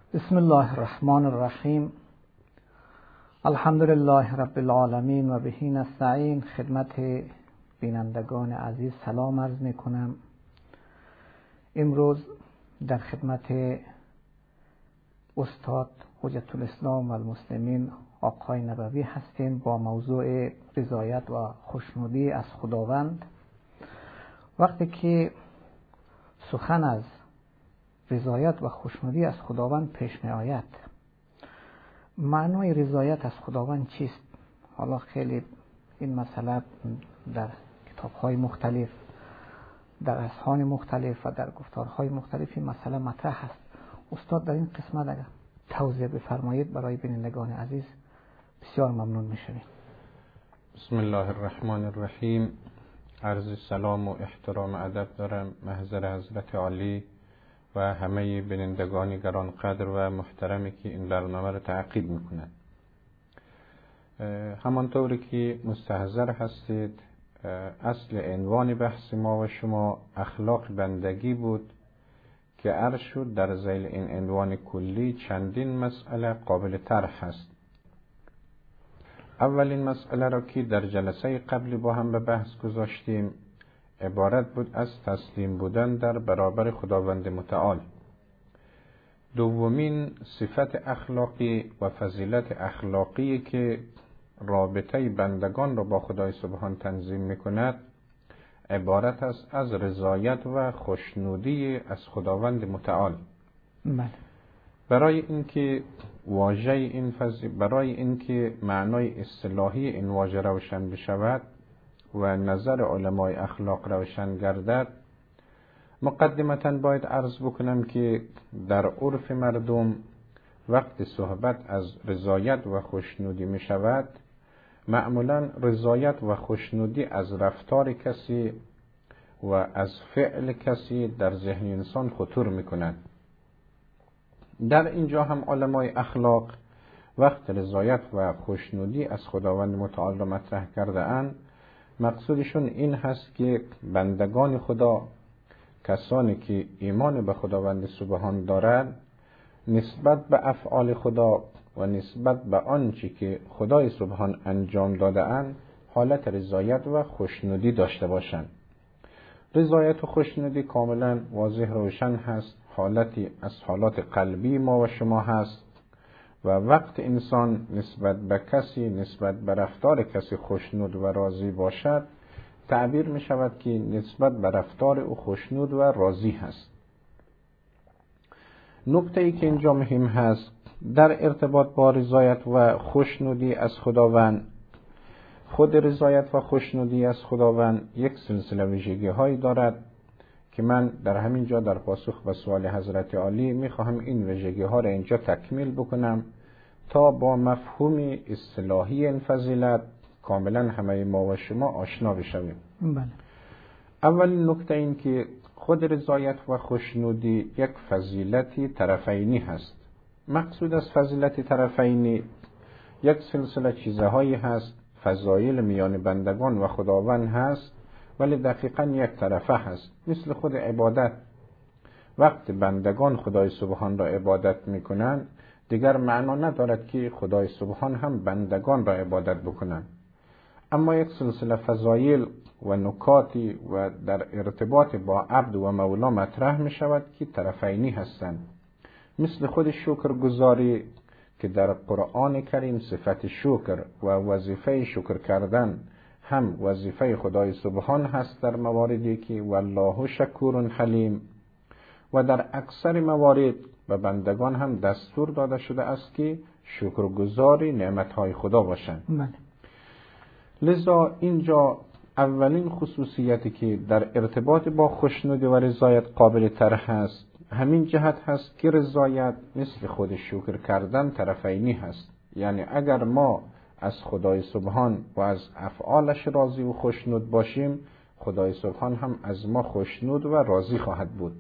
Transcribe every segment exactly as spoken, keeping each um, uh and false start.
بسم الله الرحمن الرحیم. الحمد لله رب العالمین و بهی نستعین. خدمت بینندگان عزیز سلام عرض می کنم. امروز در خدمت استاد حجت الاسلام و المسلمین آقای نبوی هستیم با موضوع رضایت و خوشنودی از خداوند. وقتی که سخن از رضایت و خوشنودی از خداوند پیش می آید، معنای رضایت از خداوند چیست؟ حالا خیلی این مسئله در کتاب‌های مختلف، در اذهان مختلف و در گفتارهای مختلف این مسئله مطرح است. استاد در این قسمت اگر توضیح بفرمایید برای بینندگان عزیز بسیار ممنون میشویم. بسم الله الرحمن الرحیم. عرض سلام و احترام و ادب دارم محضر حضرت عالی و همه بینندگان گرانقدر و محترمی که این برنامه را تعقیب میکنند. همانطوری که مستحضر هستید، اصل عنوان بحث ما و شما اخلاق بندگی بود که عرض شد در ذیل این عنوان کلی چندین مسئله قابل طرح هست. اولین مسئله را که در جلسه قبلی با هم به بحث گذاشتیم عبارت بود از تسلیم بودن در برابر خداوند متعال. دومین صفت اخلاقی و فضیلت اخلاقی که رابطه بندگان را با خدای سبحان تنظیم میکند عبارت است از رضایت و خوشنودی از خداوند متعال. بله. برای اینکه واژه این فضیلت، برای اینکه معنای اصطلاحی این واژه روشن بشود و نظر علمای اخلاق روشن گردد، مقدمتاً باید عرض بکنم که در عرف مردم وقت صحبت از رضایت و خوشنودی می شود، معمولاً رضایت و خوشنودی از رفتار کسی و از فعل کسی در ذهن انسان خطور می کند. در اینجا هم علمای اخلاق وقت رضایت و خوشنودی از خداوند متعال را مطرح کرده اند، مقصودشون این هست که بندگان خدا، کسانی که ایمان به خداوند سبحان دارند، نسبت به افعال خدا و نسبت به آنچه که خدای سبحان انجام داده اند حالت رضایت و خوشنودی داشته باشند. رضایت و خوشنودی کاملا واضح روشن هست، حالتی از حالات قلبی ما و شما هست و وقت انسان نسبت به کسی، نسبت به رفتار کسی خوشنود و راضی باشد، تعبیر می شود که نسبت به رفتار او خوشنود و راضی هست. نکته ای که اینجا مهم هست در ارتباط با رضایت و خوشنودی از خداوند، خود رضایت و خوشنودی از خداوند یک سلسله ویژگی هایی دارد که من در همین جا در پاسخ به سوال حضرت عالی می خواهم این ویژگی ها را اینجا تکمیل بکنم تا با مفهوم اصطلاحی این فضیلت کاملا همه ما و شما آشنا بشویم. بله. اولین نکته این که خود رضایت و خوشنودی یک فضیلتی طرفینی هست. مقصود از فضیلت طرفینی یک سلسله چیزهایی هست، فضایل میان بندگان و خداوند هست، ولی دقیقاً یک طرفه هست. مثل خود عبادت، وقت بندگان خدای سبحان را عبادت میکنند دیگر معنا ندارد که خدای سبحان هم بندگان را عبادت بکنند، اما یک سلسله فضایل و نکاتی و در ارتباط با عبد و مولا مطرح می شود که طرفینی هستند. مثل خود شکرگزاری که در قرآن کریم صفت شکر و وظیفه شکر کردن هم وظیفه خدای سبحان هست در مواردی که والله شکور حلیم، و در اکثر موارد به بندگان هم دستور داده شده است که شکرگزاری نعمتهای خدا باشند. بله. لذا اینجا اولین خصوصیتی که در ارتباط با خوشنودی و رضایت قابل طرح هست همین جهت هست که رضایت مثل خود شکر کردن طرفینی هست. یعنی اگر ما از خدای سبحان و از افعالش راضی و خوشنود باشیم، خدای سبحان هم از ما خوشنود و راضی خواهد بود.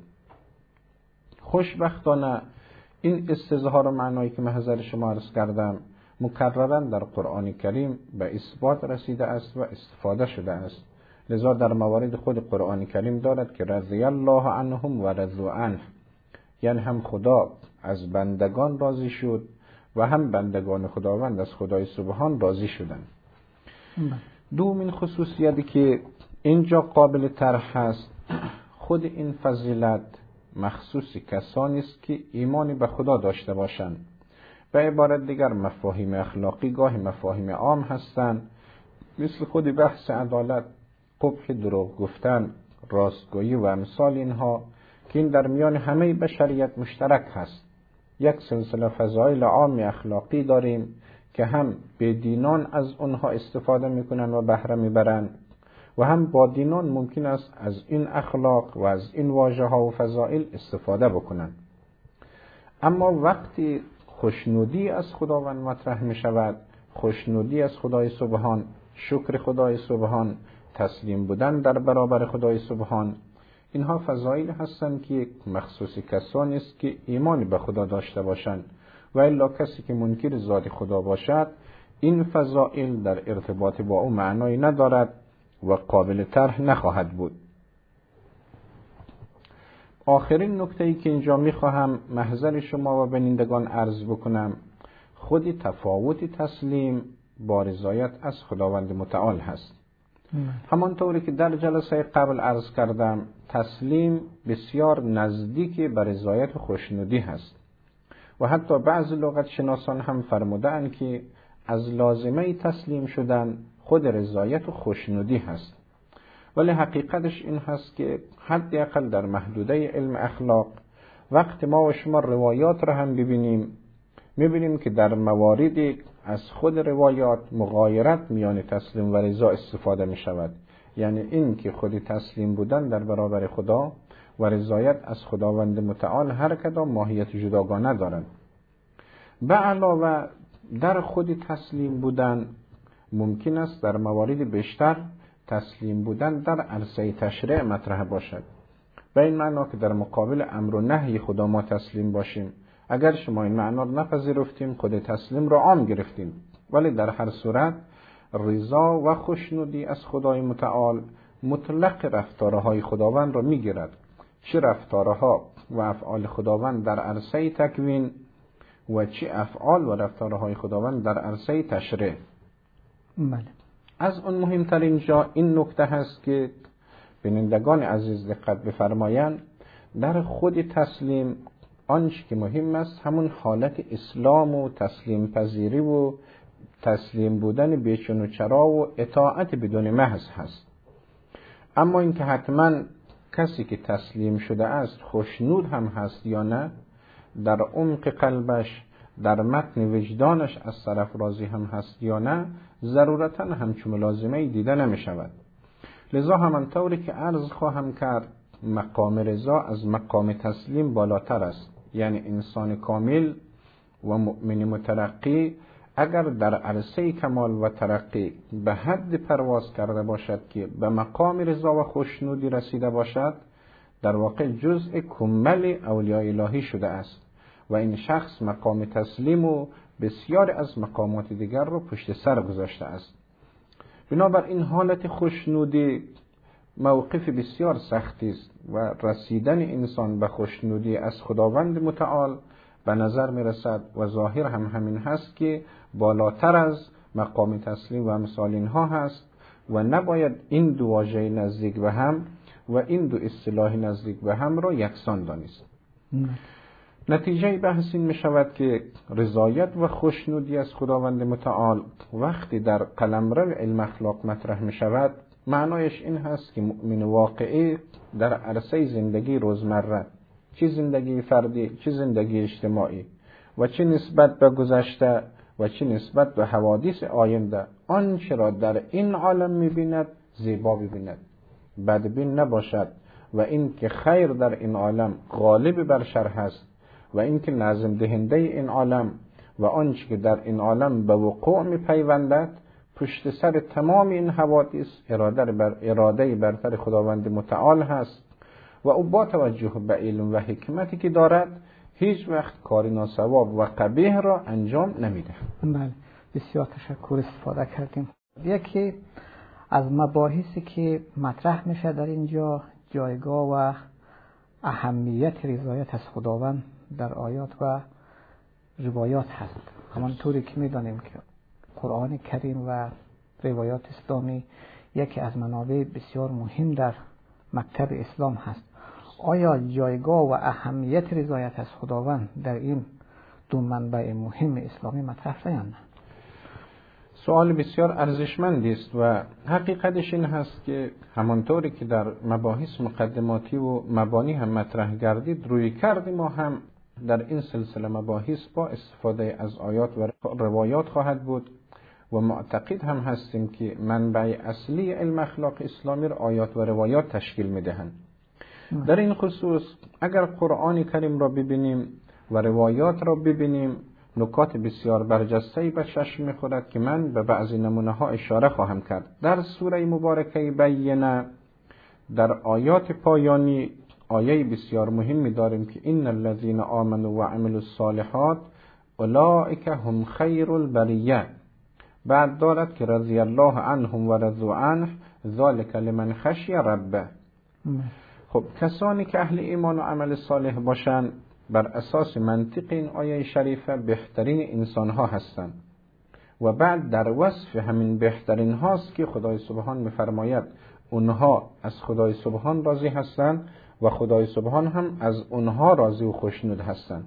خوشبختانه این استظهار و معنایی که محضر شما عرض کردم مکرراً در قرآن کریم به اثبات رسیده است و استفاده شده است. لذا در موارد خود قرآن کریم دارد که رضی الله عنهم و رضوا عنه، یعنی هم خدا از بندگان راضی شد و هم بندگان خداوند از خدای سبحان راضی شدند. دومین خصوصیتی که اینجا قابل طرح هست، خود این فضیلت مخصوص کسانی است که ایمانی به خدا داشته باشند. به عبارت دیگر مفاهیم اخلاقی گاهی مفاهیم عام هستند، مثل خود بحث عدالت، قبح دروغ گفتن، راستگویی و امثال اینها که این در میان همه بشریت مشترک هست. یک سلسله فضایل عام اخلاقی داریم که هم به دینان از اونها استفاده میکنن و بهره میبرن و هم با دینان ممکن است از این اخلاق و از این واژه ها و فضائل استفاده بکنن. اما وقتی خوشنودی از خداوند مطرح می شود، خوشنودی از خدای سبحان، شکر خدای سبحان، تسلیم بودن در برابر خدای سبحان، اینها فضائل هستند که مخصوص کسانی است که ایمانی به خدا داشته باشند و الا کسی که منکر ذات خدا باشد این فضائل در ارتباط با او معنایی ندارد و قابل طرح نخواهد بود. آخرین نکته‌ای که اینجا می‌خواهم محضر شما و بینندگان عرض بکنم، خودی تفاوت تسلیم با رضایت از خداوند متعال هست. همانطوری که در جلسه قبل عرض کردم، تسلیم بسیار نزدیک به رضایت و خوشنودی هست و حتی بعض لغت شناسان هم فرمودند که از لازمه تسلیم شدن خود رضایت و خوشنودی هست. ولی حقیقتش این هست که حداقل در محدوده علم اخلاق وقت ما و شما روایات را هم ببینیم، میبینیم که در مواردی از خود روایات مغایرت میان تسلیم و رضا استفاده می شود. یعنی این که خود تسلیم بودن در برابر خدا و رضایت از خداوند متعال هر کدام ماهیت جداگانه دارند. به علاوه در خود تسلیم بودن ممکن است در موارد بیشتر تسلیم بودن در عرصه تشریع مطرح باشد. به این معنا که در مقابل امر و نهی خدا ما تسلیم باشیم. اگر شما این معنا را نپذیرفتیم خود تسلیم را عام گرفتیم، ولی در هر صورت رضا و خوشنودی از خدای متعال مطلق رفتارهای خداوند را میگیرد، چه رفتارها و افعال خداوند در عرصه تکوین و چه افعال و رفتارهای خداوند در عرصه تشریع. بله. از اون مهمترین جا این نکته هست که بینندگان عزیز دقت بفرمایند، در خود تسلیم آنچه که مهم است همون حالت اسلام و تسلیم پذیری و تسلیم بودن بیچون و چرا و اطاعت بدون محض هست. اما اینکه حتما کسی که تسلیم شده است خوشنود هم هست یا نه، در عمق قلبش در متن وجدانش از طرف راضی هم هست یا نه، ضرورتا همچون ملازمه دیده نمی شود. لذا همانطوری که عرض خواهم کرد مقام رضا از مقام تسلیم بالاتر است. یعنی انسان کامل و مؤمن مترقی اگر در عرصه کمال و ترقی به حد پرواز کرده باشد که به مقام رضا و خوشنودی رسیده باشد، در واقع جزء کمل اولیاء الهی شده است و این شخص مقام تسلیم و بسیار از مقامات دیگر رو پشت سر گذاشته است. بنابر این حالت خوشنودی موقف بسیار سختی است و رسیدن انسان به خوشنودی از خداوند متعال به نظر می رسد و ظاهر هم همین هست که بالاتر از مقام تسلیم و امثال اینها هست و نباید این دو واژه نزدیک به هم و این دو اصطلاح نزدیک به هم را یکسان دانست. نتیجه بحث این می شود که رضایت و خوشنودی از خداوند متعال وقتی در قلمرو علم اخلاق مطرح می شود، معنایش این هست که مؤمن واقعی در عرصه زندگی روزمره، چه زندگی فردی، چه زندگی اجتماعی و چه نسبت به گذشته و چه نسبت به حوادث آینده، آنچه را در این عالم می‌بیند زیبا ببیند، بدبین نباشد و این که خیر در این عالم غالب بر شر هست و این که لازم دهنده این عالم و آنچه که در این عالم به وقوع می‌پیوندد پشت سر تمام این حوادث اراده بر اراده برتر خداوند متعال هست و او با توجه به علم و حکمتی که دارد هیچ وقت کار ناصواب و قبیح را انجام نمیده. بله، بسیار تشکر، استفاده کردیم. یکی از مباحثی که مطرح میشه در اینجا جایگاه و اهمیت رضایت از خداوند در آیات و روایات هست. همانطوری که می‌دانیم که قرآن کریم و روایات اسلامی یکی از منابع بسیار مهم در مکتب اسلام هست. آیا جایگاه و اهمیت رضایت از خداوند در این دو منبع مهم اسلامی مطرح شده یا نه؟ سوال بسیار ارزشمندی است و حقیقتش این هست که همانطوری که در مباحث مقدماتی و مبانی هم مطرح گردید، روی کرد ما هم در این سلسله مباحث با استفاده از آیات و روایات خواهد بود و معتقد هم هستیم که منبع اصلی علم اخلاق اسلامی را آیات و روایات تشکیل می‌دهند. در این خصوص اگر قرآن کریم را ببینیم و روایات را ببینیم، نکات بسیار برجسته‌ای به چشم می‌خورد که من به بعضی نمونه‌ها اشاره خواهم کرد. در سوره مبارکه بینه در آیات پایانی آیه بسیار مهمی داریم که ان الذين آمنوا وعملوا الصالحات اولئک هم خیر البریه. بعد دارد که رضی الله عنهم و رضوا عنه ذلک لمن خشی ربه. خب کسانی که اهل ایمان و عمل صالح باشند بر اساس منطق این آیه شریفه بهترین انسان ها هستند و بعد در وصف همین بهترین هاست که خدای سبحان می‌فرماید اونها از خدای سبحان راضی هستند و خدای سبحان هم از اونها راضی و خوشنود هستند.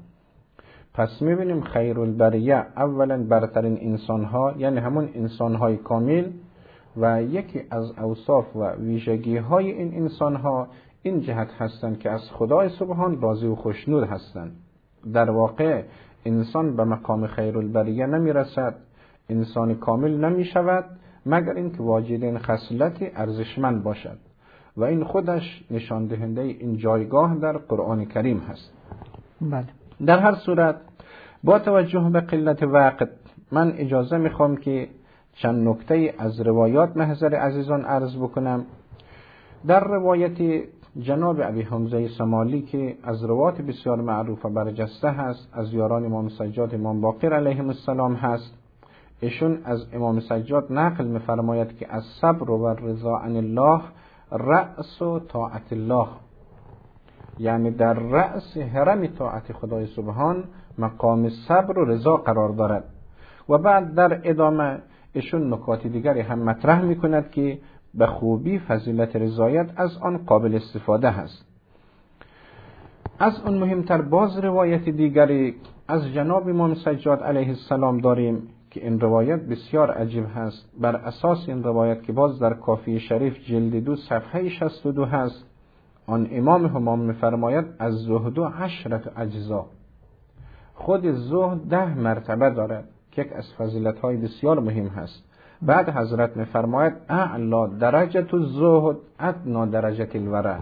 پس می‌بینیم خیر البریه اولا برترین انسان ها، یعنی همون انسان های کامل، و یکی از اوصاف و ویژگی های این انسان ها این جهت هستند که از خدای سبحان راضی و خوشنود هستند. در واقع انسان به مقام خیر البریه نمی رسد، انسان کامل نمی شود مگر اینکه واجد خصلت ارزشمند باشد و این خودش نشان دهنده این جایگاه در قرآن کریم هست. بله. در هر صورت با توجه به قلت وقت من اجازه میخوام که چند نکته از روایات محضر عزیزان عرض بکنم. در روایت جناب ابی حمزه سمالی که از روایات بسیار معروف و برجسته هست، از یاران امام سجاد امام باقر علیهم السلام هست، ایشون از امام سجاد نقل می‌فرماید که از صبر و رضا عن الله رأس و طاعت الله، یعنی در رأس هرم طاعت خدای سبحان مقام صبر و رضا قرار دارد. و بعد در ادامه ایشون نکات دیگری هم مطرح می‌کند که به خوبی فضیلت رضایت از آن قابل استفاده هست. از اون مهمتر باز روایت دیگری از جناب امام سجاد علیه السلام داریم که این روایت بسیار عجیب هست. بر اساس این روایت که باز در کافی شریف جلد دو صفحه شصت و دو هست، آن امام همام می‌فرماید از زهد و عشرت اجزا، خود زهد ده مرتبه دارد که یک از فضیلت‌های بسیار مهم هست. بعد حضرت می‌فرماید اعلا درجت الزهد ادنا درجت الورع،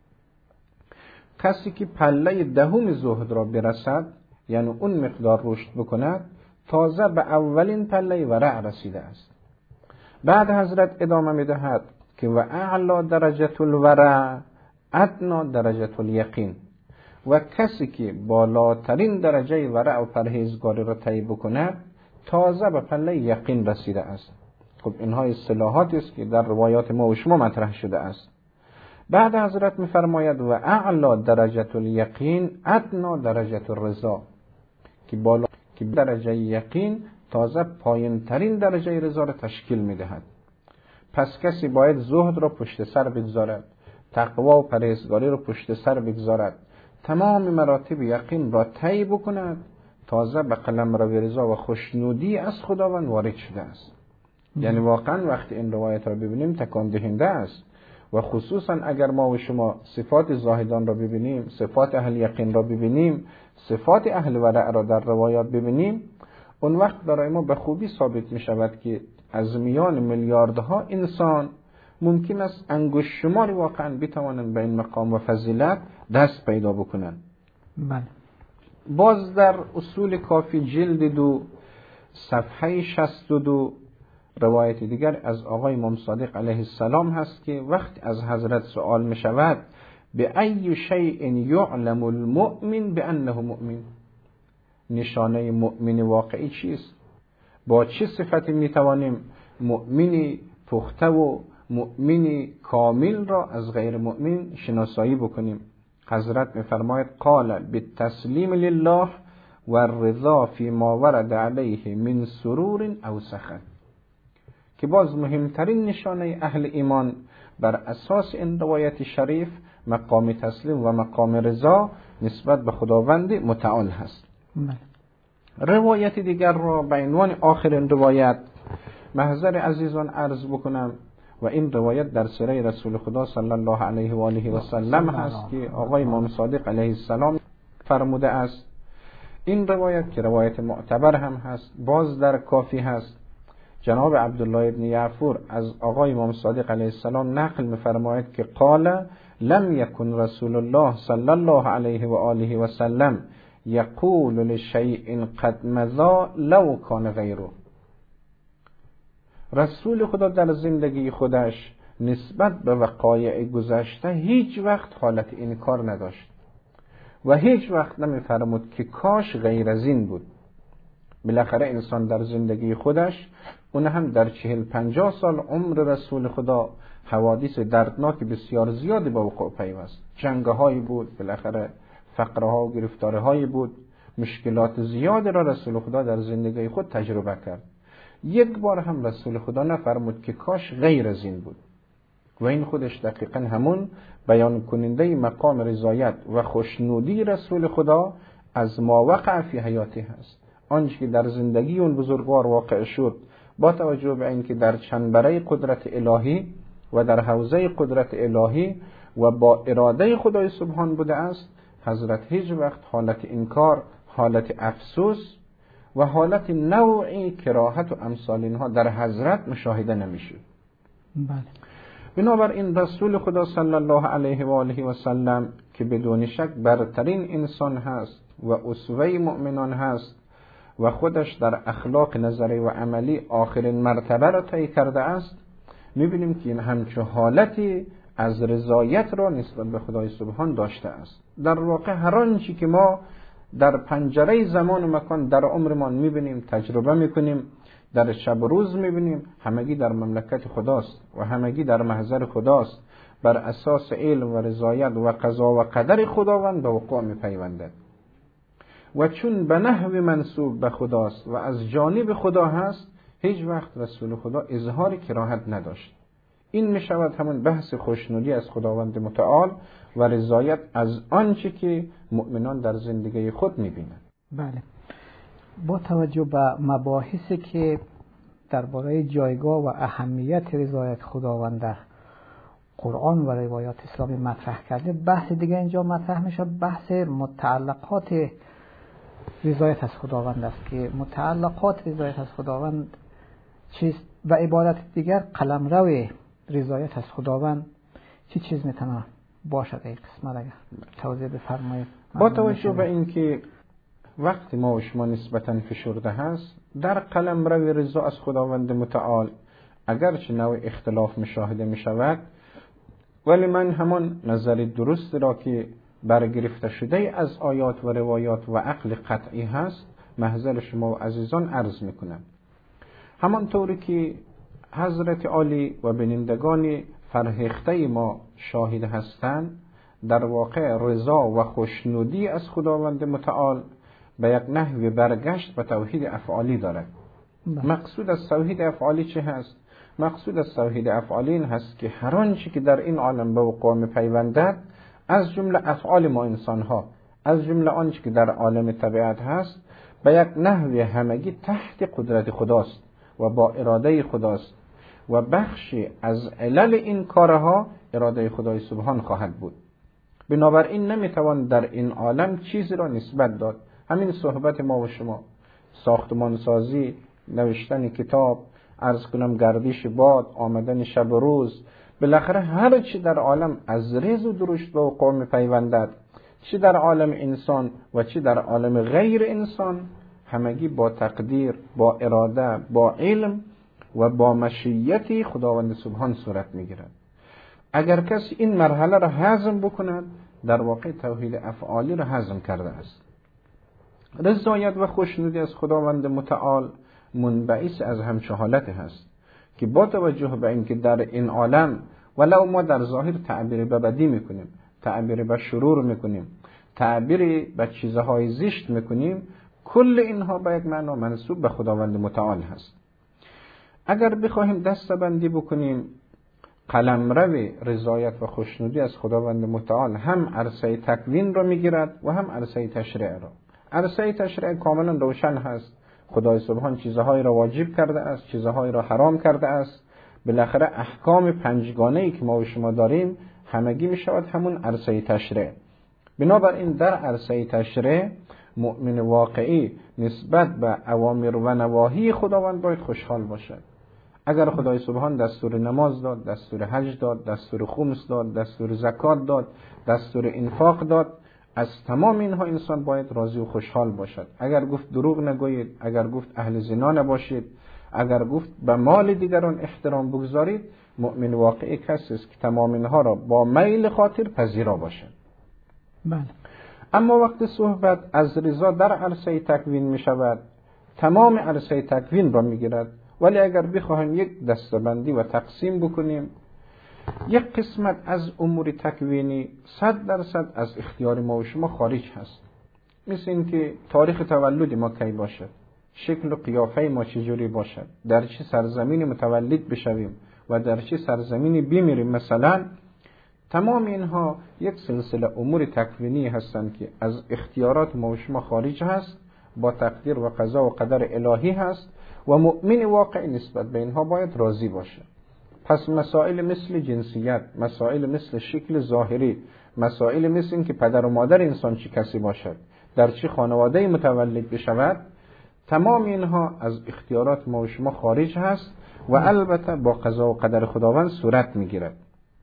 کسی که پله دهم زهد را برسد، یعنی اون مقدار رشد بکند، تازه به اولین پله ورع رسیده است. بعد حضرت ادامه می‌دهد که و اعلا درجت الورع ادنا درجت الیقین، و کسی که بالاترین درجه ورع و پرهیزگاری را طی بکند تازه به پله یقین رسیده است. خب اینها اصطلاحاتی است که در روایات ما و شما مطرح شده است. بعد حضرت می‌فرماید و اعلا درجت الیقین ادنا درجت الرضا، که بالا که درجه یقین تازه پایین ترین درجه رضا را تشکیل می‌دهد. پس کسی باید زهد را پشت سر بگذارد، تقوا و پرهیزگاری را پشت سر بگذارد، تمام مراتب یقین را طی بکند، تازه به قلمرو رضا و خوشنودی از خداوند وارد شده است. یعنی واقعا وقتی این روایت را ببینیم تکان دهنده است و خصوصا اگر ما و شما صفات زاهدان را ببینیم، صفات اهل یقین را ببینیم، صفات اهل ورع را در روایات ببینیم، اون وقت برای ما به خوبی ثابت می شود که از میان میلیاردها انسان ممکن است انگشت شماری واقعا بتوانند به این مقام و فضیلت دست پیدا بکنند. بله. باز در اصول کافی جلد دو صفحه شصت و دو روایت دیگر از آقای امام صادق علیه السلام هست که وقت از حضرت سوال می شود به ای شیء یعلم المؤمن بانه مؤمن، نشانه مؤمن واقعی چیست؟ با چه صفتی می توانیم مؤمنی پخته و مؤمنی کامل را از غیر مؤمن شناسایی بکنیم؟ حضرت میفرماید قال بالتسلیم لله و الرضا فی ما ورد علیه من سرور او سخط، که باز مهمترین نشانه اهل ایمان بر اساس این روایت شریف مقام تسلیم و مقام رضا نسبت به خداوند متعال هست. روایت دیگر را به عنوان آخرین روایت محضر عزیزان عرض بکنم و این روایت در سیره رسول خدا صلی الله علیه و آله و سلم هست که آقای امام صادق علیه السلام فرموده است. این روایت که روایت معتبر هم هست، باز در کافی هست، جناب عبدالله ابن یعفور از آقای امام صادق علیه السلام نقل می‌فرماید که قال لم یکن رسول الله صلی الله علیه و آله و سلم یقول لشیء قد مضى لو کان غیره. رسول خدا در زندگی خودش نسبت به وقایع گذشته هیچ وقت حالت انکار نداشت و هیچ وقت نمی‌فرمود که کاش غیر از این بود. بالاخره انسان در زندگی خودش، اون هم در چهل پنجاه سال عمر رسول خدا، حوادث دردناک بسیار زیادی با وقوع پیوست. جنگ‌هایی بود، بالاخره فقرها و گرفتاری‌هایی بود، مشکلات زیادی را رسول خدا در زندگی خود تجربه کرد. یک بار هم رسول خدا نفرمود که کاش غیر از این بود و این خودش دقیقاً همون بیان کننده مقام رضایت و خوشنودی رسول خدا از ما وقع فی حیاتی هست. آنچه که در زندگی اون بزرگوار واقع شد با توجه به اینکه در چنبره قدرت الهی و در حوزه قدرت الهی و با اراده خدای سبحان بوده است، حضرت هیچ وقت حالت انکار، حالت افسوس و حالت نوعی کراهت و امثال اینها در حضرت مشاهده نمیشه. بله. بنابراین رسول خدا صلی الله علیه و آله و سلم که بدون شک برترین انسان هست و اسوه مؤمنان هست و خودش در اخلاق نظری و عملی آخرین مرتبه را طی کرده است، میبینیم که این همچون حالتی از رضایت را نسبت به خدای سبحان داشته است. در واقع هر آنچه که ما در پنجره زمان و مکان در عمرمان میبینیم، تجربه میکنیم، در شب و روز میبینیم، همگی در مملکت خداست و همگی در محضر خداست، بر اساس علم و رضایت و قضا و قدر خداوند به وقوع میپیوندد و چون به نحو منسوب به خداست و از جانب خدا هست، هیچ وقت رسول خدا اظهار کراهت نداشت. این میشود همون بحث خوشنودی از خداوند متعال و رضایت از آنچه که مؤمنان در زندگی خود میبینند. بله. با توجه به مباحثی که درباره جایگاه و اهمیت رضایت خداوند در قرآن و روایات اسلامی مطرح کرده، بحث دیگه اینجا مطرح میشه، بحث متعلقات رضایت از خداوند است که متعلقات رضایت از خداوند چیست و عبارت دیگر قلمرو رضایت از خداوند چی چیز میتونه باشد؟ این قسمت اگر توضیح بفرمایید. با توجه به اینکه وقتی ما و شما نسبتاً فشرده هست در قلمرو رضا از خداوند متعال، اگرچه نوع اختلاف مشاهده میشود، ولی من همان نظر درست را که برگرفته شده از آیات و روایات و عقل قطعی هست محضر شما و عزیزان عرض میکنم. همانطوری که حضرت عالی و بینندگان فرهیخته ما شاهد هستند، در واقع رضا و خوشنودی از خداوند متعال به یک نحو برگشت به توحید افعالی دارد. مقصود از توحید افعالی چه هست؟ مقصود از توحید افعالی این هست که هر آنچه که در این عالم به وقوع می‌پیوندد از جمله افعال ما انسان‌ها، از جمله آنچه که در عالم طبیعت هست، به یک نحو همگی تحت قدرت خداست و با اراده خداست و بخشی از علل این کارها اراده خدای سبحان خواهد بود. بنابراین نمیتوان در این عالم چیزی را نسبت داد. همین صحبت ما و شما، ساختمان سازی، نوشتن کتاب، عرض کنم گردش باد، آمدن شب و روز، بالاخره هر چی در عالم از ریز و درشت به وقوع می‌پیوندد، چی در عالم انسان و چی در عالم غیر انسان، همگی با تقدیر، با اراده، با علم و با مشیت خداوند سبحان صورت میگیرد. اگر کسی این مرحله را هضم بکند، در واقع توحید افعالی را هضم کرده است. رضایت و خوشنودی از خداوند متعال منبعث از همچه حالت هست که با توجه به اینکه در این عالم ولو ما در ظاهر تعبیر ببدی میکنیم، تعبیر به شرور میکنیم، تعبیر به چیزهای زشت میکنیم، کل اینها به یک معنا منسوب به خداوند متعال هست. اگر بخواهیم دسته‌بندی بکنیم، قلمرو رضایت و خوشنودی از خداوند متعال هم عرصه تکوین را میگیرد و هم عرصه تشریع را. عرصه تشریع کاملا روشن هست. خدای سبحان چیزهای را واجب کرده است، چیزهای را حرام کرده است. بالاخره احکام پنجگانه‌ای که ما و شما داریم همگی می شود همون عرصه تشریع. بنابراین در عرصه تشریع مؤمن واقعی نسبت به اوامر و نواهی خداوند باید خوشحال باشد. اگر خدای سبحان دستور نماز داد، دستور حج داد، دستور خمس داد، دستور زکات داد، دستور انفاق داد، از تمام اینها انسان باید راضی و خوشحال باشد. اگر گفت دروغ نگویید، اگر گفت اهل زنا نباشید، اگر گفت به مال دیگران احترام بگذارید، مؤمن واقعی کسی است که تمام اینها را با میل خاطر پذیرا باشد. بله. اما وقتی صحبت از رضا در عرصه تکوین می شود، تمام عرصه تکوین را می گیرد. ولی اگر بخواهیم یک دسته‌بندی و تقسیم بکنیم، یک قسمت از امور تکوینی صد درصد از اختیار ما و شما خارج هست. مثل این که تاریخ تولد ما کی باشد، شکل و قیافه ما چجوری باشد، در چه سرزمینی متولد بشویم و در چه سرزمینی بمیریم مثلا، تمام اینها یک سلسله امور تکوینی هستند که از اختیارات ما و شما خارج هست، با تقدیر و قضا و قدر الهی هست و مؤمن واقعی نسبت به اینها باید راضی باشه. پس مسائل مثل جنسیت، مسائل مثل شکل ظاهری، مسائل مثل این که پدر و مادر انسان چه کسی باشد، در چه خانواده متولد بشود، تمام اینها از اختیارات ما و شما خارج هست و البته با قضا و قدر خداوند صورت میگیرد.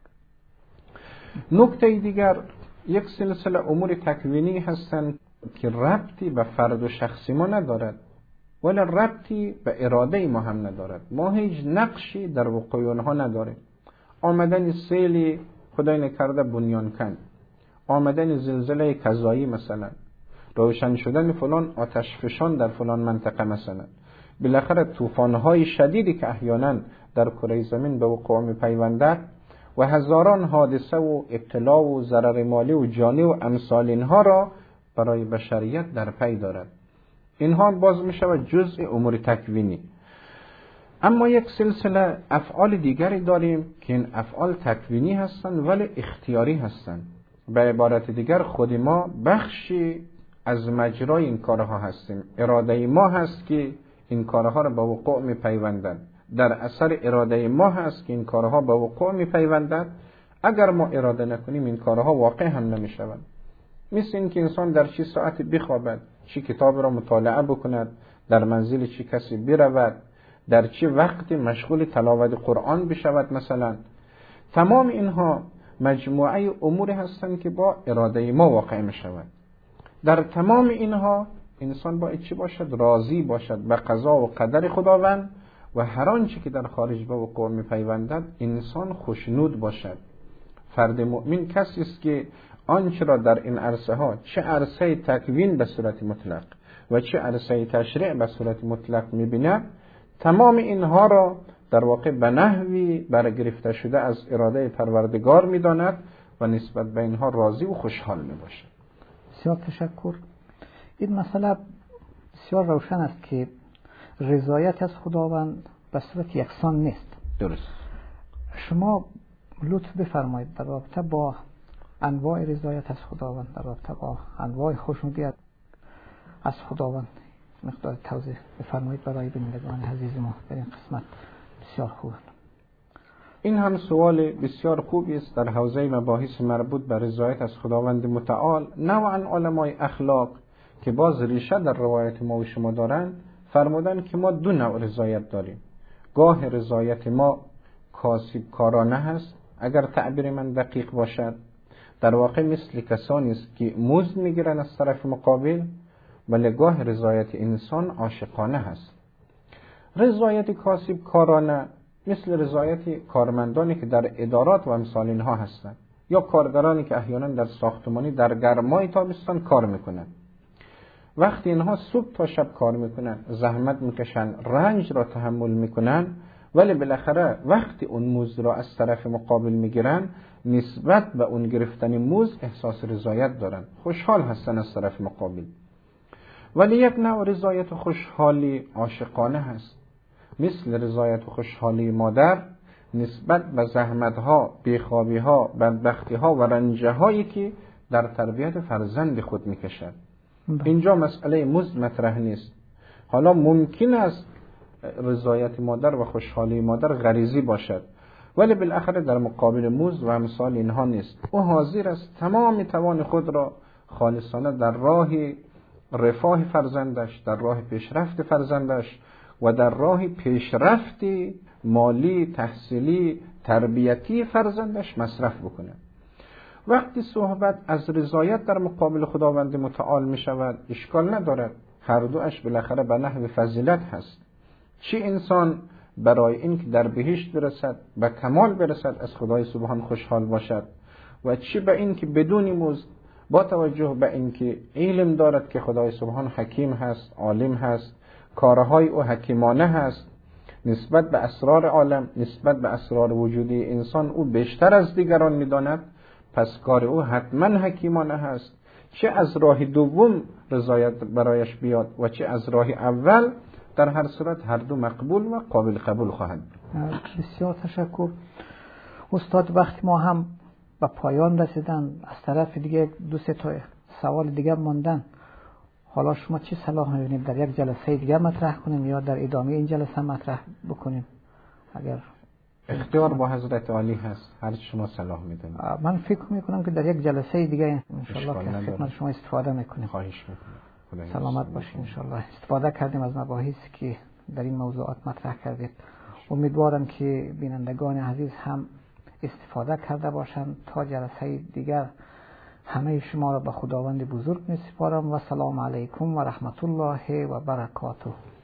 نکته دیگر، یک سلسله امور تکوینی هستند که ربطی به فرد و شخصی ما ندارد ولی ربطی به اراده ما هم ندارد. ما هیچ نقشی در وقوع آنها نداریم. آمدن سیلی خدای نکرده بنیان کن، آمدن زلزله کذایی مثلا، روشن شدن فلان آتش فشان در فلان منطقه مثلا، بالاخره طوفان‌های شدیدی که احیانا در کره زمین به وقوع می‌پیوندد و هزاران حادثه و ابتلا و ضرر مالی و جانی و امثال اینها را برای بشریت در پی دارد. اینها باز می شود جزء امور تکوینی. اما یک سلسله افعال دیگری داریم که این افعال تکوینی هستند ولی اختیاری هستند. به عبارت دیگر خود ما بخشی از مجرای این کارها هستیم. اراده ما هست که این کارها را به وقوع می پیوندند. در اثر اراده ما هست که این کارها به وقوع می پیوندند. اگر ما اراده نکنیم این کارها واقع هم نمی شوند. مثل این که انسان در چه ساعتی بخوابد، چه کتاب را مطالعه بکند، در منزل چه کسی برود، در چه وقتی مشغول تلاوت قرآن بشود مثلا، تمام اینها مجموعه امور هستند که با اراده ما واقع می شود. در تمام اینها انسان باید چی باشد؟ راضی باشد به قضا و قدر خداوند و هر آنچه که در خارج به وقوع می پیوندد انسان خوشنود باشد. فرد مؤمن کسی است که آنچه را در این عرصه ها، چه عرصه تکوین به صورت مطلق و چه عرصه تشریع به صورت مطلق می‌بیند، تمام اینها را در واقع به نحوی برگرفته شده از اراده پروردگار می‌داند و نسبت به اینها راضی و خوشحال می‌باشد. بسیار تشکر. این مسئله بسیار روشن است که رضایت از خداوند به صورت یکسان نیست. درست. شما لطف بفرمایید در رابطه با انواع رضایت از خداوند، در رابطه با انواع خوشنودی از خداوند مقدار توضیح بفرمایید برای بینندگان عزیز ما در این قسمت. بسیار خوب. این هم سوال بسیار خوبی است در حوزه مباحث مربوط به رضایت از خداوند متعال. نوعا علمای اخلاق که باز ریشه در روایت ما و شما دارند فرمودن که ما دو نوع رضایت داریم. گاه رضایت ما کاسب کارانه هست، اگر تعبیر من دقیق باشد، در واقع مثل کسانی است که مزد میگیرن از طرف مقابل، ولی گاه رضایت انسان عاشقانه هست. رضایت کاسب کارانه مثل رضایت کارمندانی که در ادارات و امثال اینها هستند، یا کارگرانی که احیانا در ساختمانی در گرمای تابستان کار میکنن. وقتی اینها صبح تا شب کار میکنن، زحمت میکشن، رنج را تحمل میکنن، ولی بالاخره وقتی اون موز را از طرف مقابل میگیرن، نسبت به اون گرفتن موز احساس رضایت دارن، خوشحال هستن از طرف مقابل. ولی یک نوع رضایت و خوشحالی عاشقانه هست، مثل رضایت و خوشحالی مادر نسبت به زحمت‌ها، بیخوابی‌ها، بدبختی‌ها و رنجه‌هایی که در تربیت فرزند خود میکشد. اینجا مسئله موز مطرح نیست. حالا ممکن است رضایت مادر و خوشحالی مادر غریزی باشد، ولی بالاخره در مقابل موز و امثال اینها نیست. او حاضر است تمام توان خود را خالصانه در راه رفاه فرزندش، در راه پیشرفت فرزندش و در راه پیشرفت مالی، تحصیلی، تربیتی فرزندش مصرف بکنه. وقتی صحبت از رضایت در مقابل خداوند متعال می شود، اشکال ندارد، هر دوش بالاخره به نحو فضیلت هست. چه انسان برای این که در بهشت برسد، به کمال برسد، از خدای سبحان خوشحال باشد، و چه به این که بدون موز با توجه به این که علم دارد که خدای سبحان حکیم هست، عالم هست، کارهای او حکیمانه هست، نسبت به اسرار عالم، نسبت به اسرار وجودی انسان او بیشتر از دیگران می‌داند، پس کار او حتما حکیمانه هست. چه از راه دوم رضایت برایش بیاد و چه از راه اول، در هر صورت هر دو مقبول و قابل قبول خواهد بود. بسیار تشکر استاد. وقتی ما هم به پایان رسیدن، از طرف دیگه دو سه تا سوال دیگه ماندن. حالا شما چه صلاح می‌بینید در یک جلسه دیگه مطرح کنیم یا در ادامه این جلسه مطرح بکنیم؟ اگر اختیار با حضرت عالی هست، هر چی شما صلاح میدونید. من فکر میکنم که در یک جلسه دیگه ان شاء الله که خدمت شما استفاده میکنیم. خواهش میکنم. سلامت باشید ان شاء الله. استفاده کردیم از مباحثی که در این موضوعات مطرح کردید. امیدوارم که بینندگان عزیز هم استفاده کرده باشند. تا جلسه دیگر همه شما را به خداوند بزرگ میسپارم و سلام علیکم و رحمت الله و برکاته.